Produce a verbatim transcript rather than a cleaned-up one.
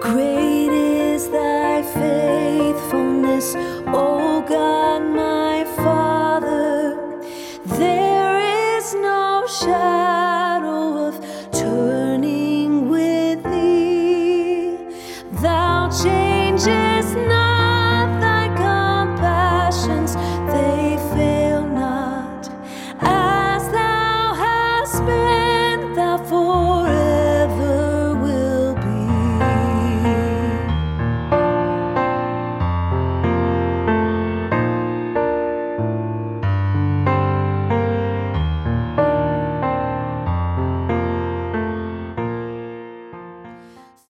Great is thy faithfulness, O God, my Father. There is no shadow of turning with thee. Thou changest